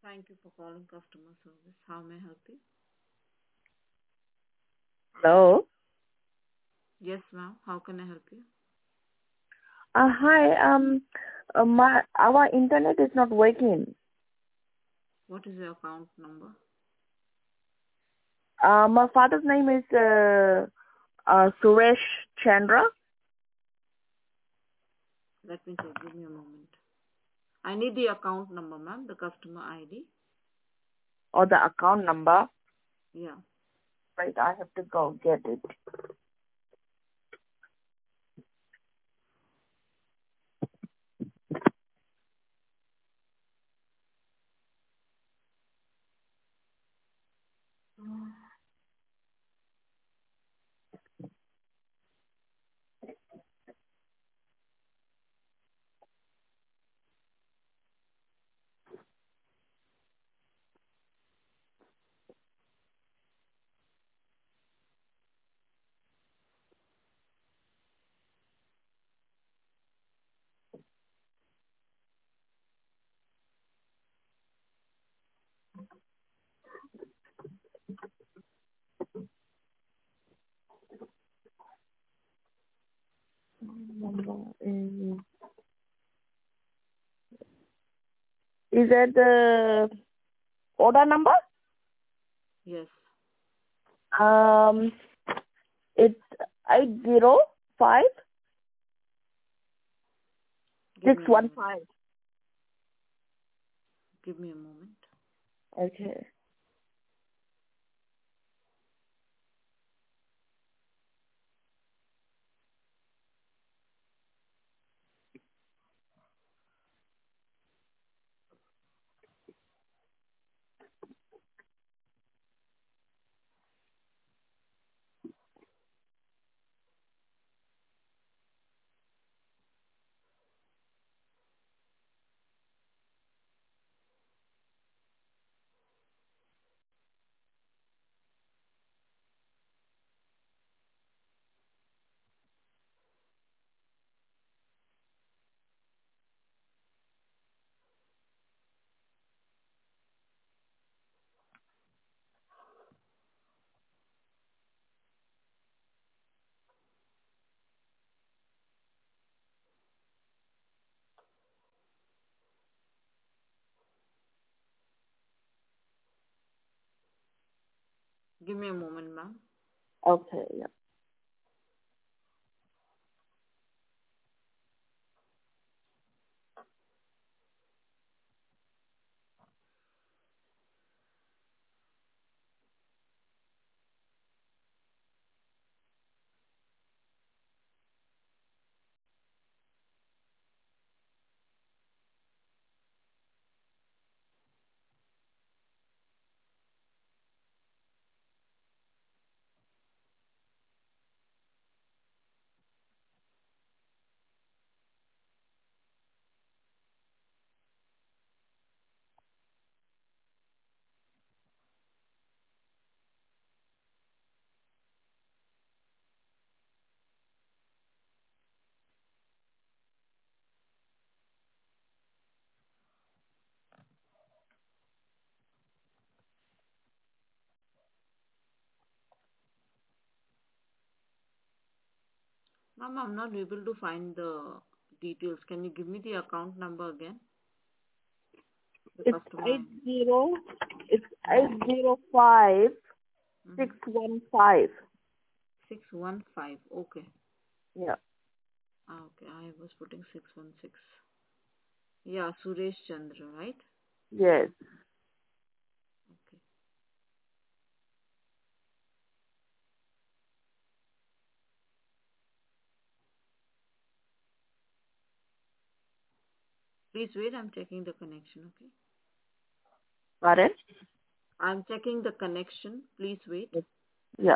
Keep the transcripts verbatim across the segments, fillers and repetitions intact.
Thank you for calling customer service. How may I help you? Hello. Yes, ma'am. How can I help you? Uh, hi. Um, uh, my our internet is not working. What is your account number? Uh, my father's name is uh, uh, Suresh Chandra, Let me check. Give me a moment. I need the account number, ma'am. The customer I D. or the account number. Yeah. Right, I have to go get it. Number is is that the order number? Yes. Um, it's eight zero five Give six me a one moment. five. Give me a moment. Okay. Give me a moment, ma'am. Okay. Yeah. Ma'am, I'm not able to find the details. Can you give me the account number again? The It's customer eight I D. zero. It's eight Mm-hmm. zero five Mm-hmm. six one five. six one five. Okay. Yeah. Ah, okay. I was putting six one six. Yeah, Suresh Chandra, right? Yes. Okay. Please wait. I'm checking the connection, okay? Got it? I'm checking the connection. Please wait. Yeah.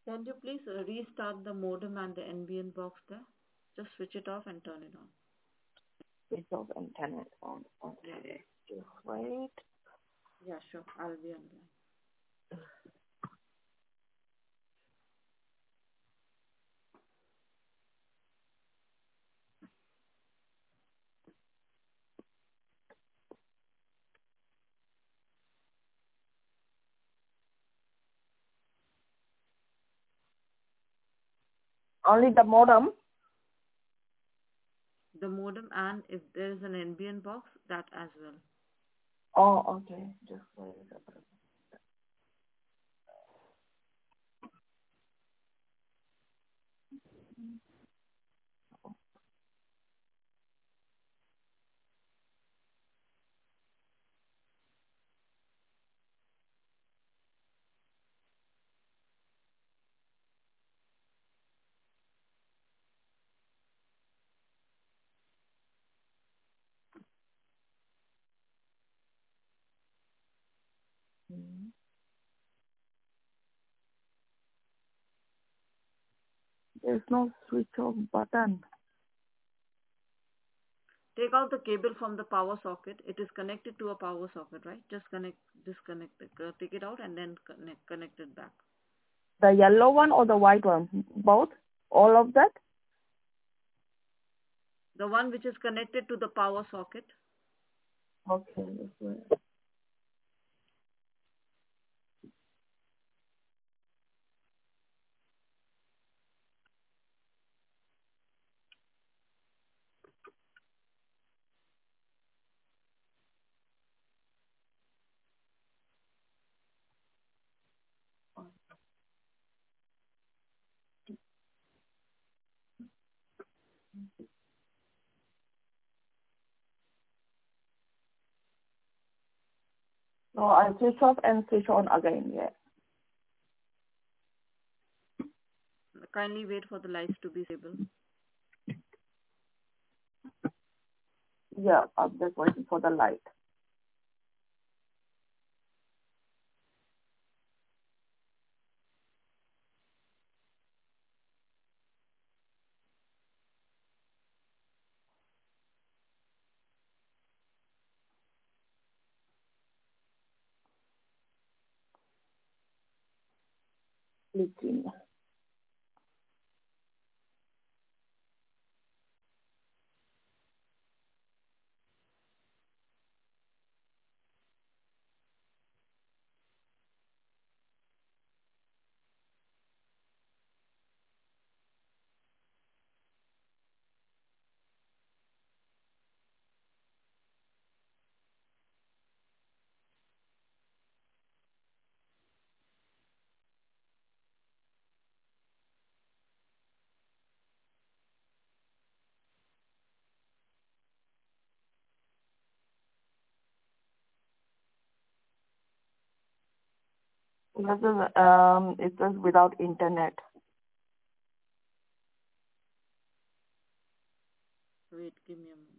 Can you please uh, restart the modem and the N B N box there? Just switch it off and turn it on. Switch off internet on. Yeah. Okay. Just wait. Yeah, sure. I'll be online. Only the modem? The modem and if there is an N B N box, that as well. Oh, okay. Just wait. Hmm. There's no switch off button. Take out the cable from the power socket. It is connected to a power socket, right? Just connect, disconnect it. Uh, take it out and then connect, connect it back. The yellow one or the white one? Both? All of that? The one which is connected to the power socket. Okay. Just wait. No, I switch off and switch on again. Yeah. Kindly wait for the lights to be stable. Yeah. I'm just waiting for the light. Blinking. This is um. It says without internet. Wait, give me a moment.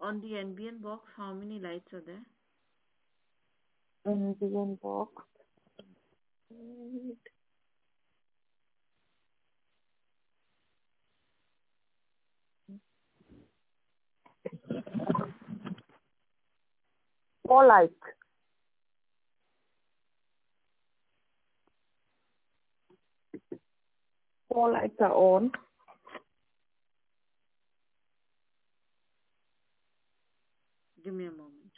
On the N B N box, how many lights are there? And the box. Wait. Four lights. Four lights are on. Give me a moment.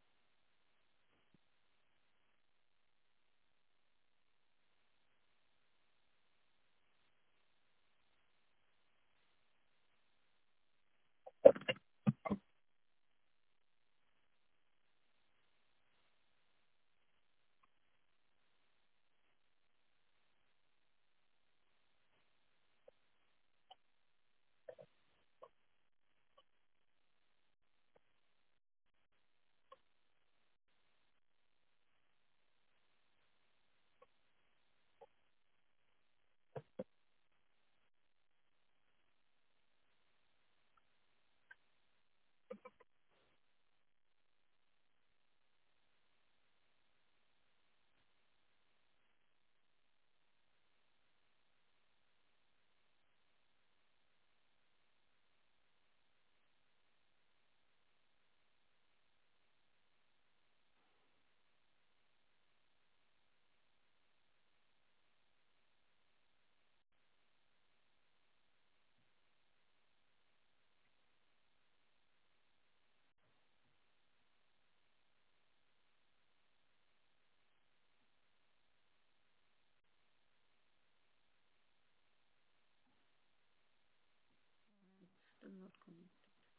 Still not connected.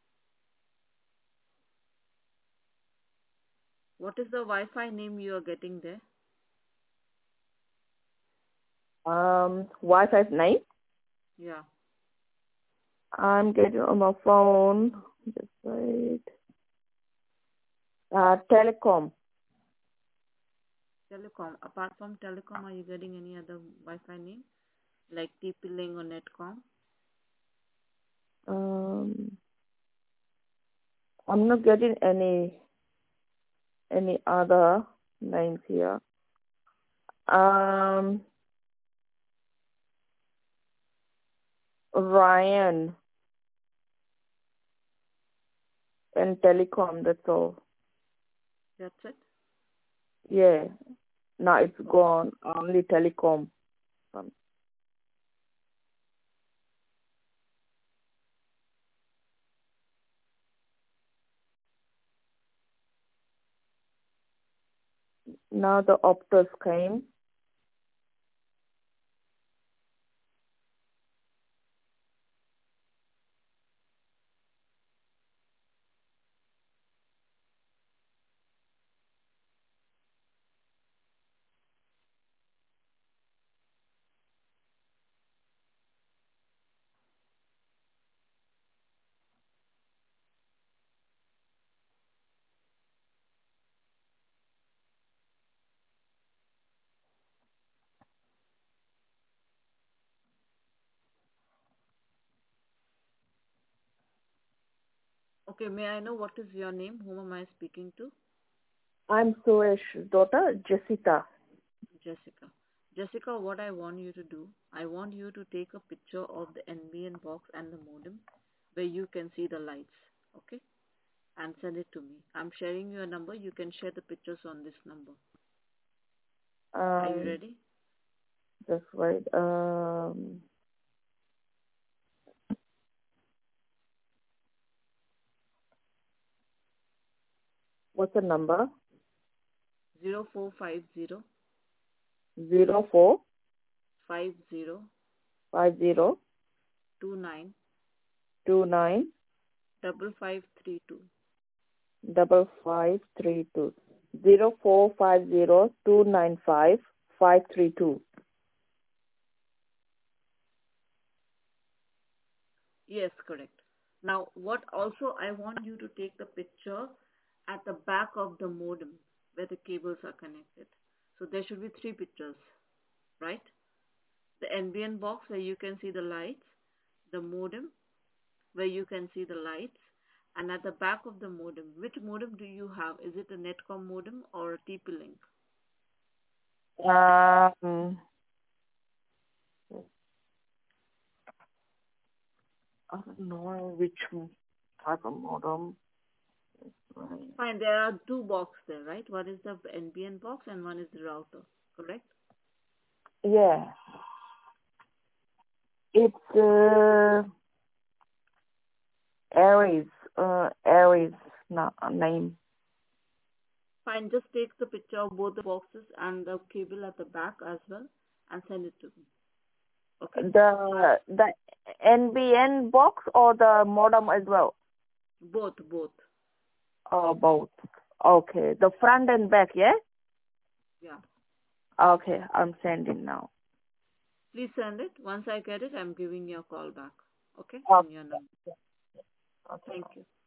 What is the Wi-Fi name you are getting there? Um, Wi-Fi nine. Yeah. I'm getting on my phone. Just wait. Uh, telecom. Telecom. Apart from telecom, are you getting any other Wi-Fi name? Like T P-Link or Netcom? Um, I'm not getting any any other names here. Um, Ryan and telecom. That's all. That's it? Yeah. Now it's Oh, gone. Only telecom. Um, now the Optus came. okay. May I know what is your name? Whom am I speaking to? I'm Suresh's daughter, Jessica. Jessica. Jessica, what I want you to do, I want you to take a picture of the N B N box and the modem where you can see the lights, okay? And send it to me. I'm sharing your number. You can share the pictures on this number. Are you Um, ready? just wait. Um, what's the number? Zero four five zero Zero four five zero five zero two nine two nine double five three two. double five three two. Zero four five zero two nine five five three two. Yes, correct. Now, what also I want you to take the picture at the back of the modem where the cables are connected. So there should be three pictures, right? The N B N box where you can see the lights, the modem where you can see the lights, And at the back of the modem, which modem do you have? Is it a Netcom modem or a T P Link? Um, I don't know which type of modem. Right. Fine, there are two boxes there, right? One is the N B N box and one is the router, correct? Yeah. It's uh, Aries. Uh, Aries na- name. Fine, just take the picture of both the boxes and the cable at the back as well and send it to me. Okay? The the N B N box or the modem as well? Both, both. Oh, both. Okay. The front and back, yeah? Yeah. Okay, I'm sending now. Please send it. Once I get it, I'm giving you a call back. Okay? Okay. On your number. Okay. Thank you.